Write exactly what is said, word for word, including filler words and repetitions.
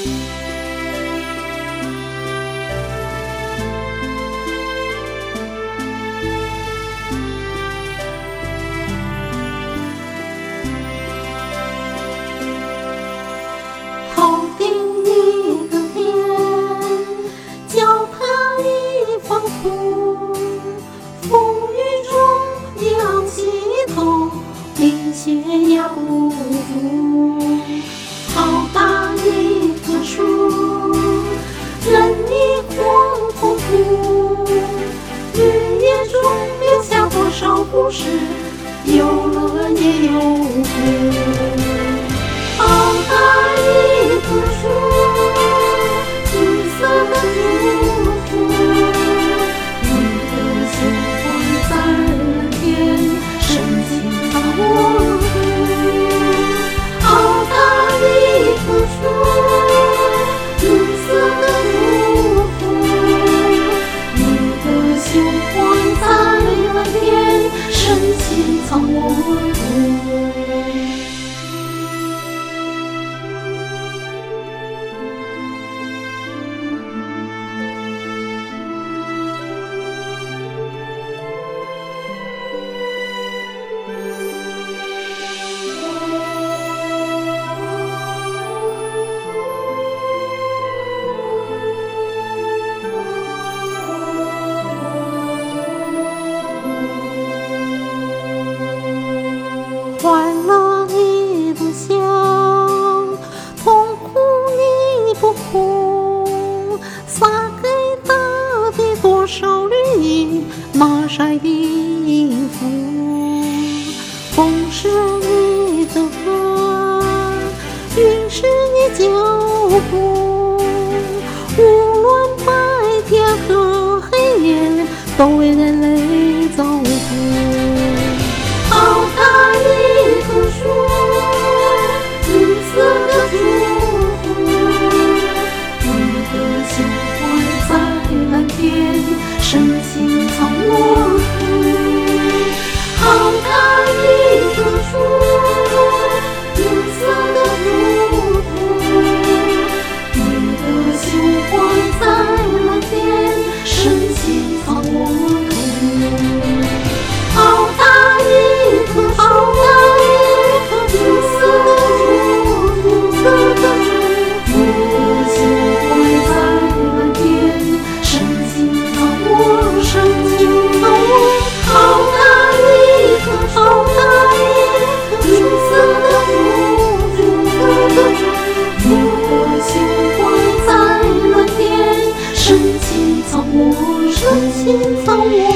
头顶一个天，脚踏一方土，风雨中仰起头，冰雪压不住。好大一棵树，任你狂风呼，日夜中留下多少故事，有乐也有苦。好大一棵树，紫色的祝福，你的胸怀在蓝天，深情藏我土。好大一棵树，紫色的祝福，你的胸怀在蓝天，深情藏我土。欢乐你不笑，痛苦你不哭，洒给大地多少绿意，马晒的衣服。风是你的歌，云是你脚步，无论白天和黑夜，都为人类造福。好大一棵树，紫色的祝福，你的胸怀在蓝天，深情藏我土。好大一棵树，紫色的祝福，你的胸怀在蓝天，深情藏我土。好大一棵树，好大一棵紫色的祝福，紫色的祝福，你的胸怀在蓝天，深情藏我，深情藏我。好大一棵，好大一棵紫色的祝福，紫色的祝福，你的胸怀在蓝天，深情藏我，深情藏我。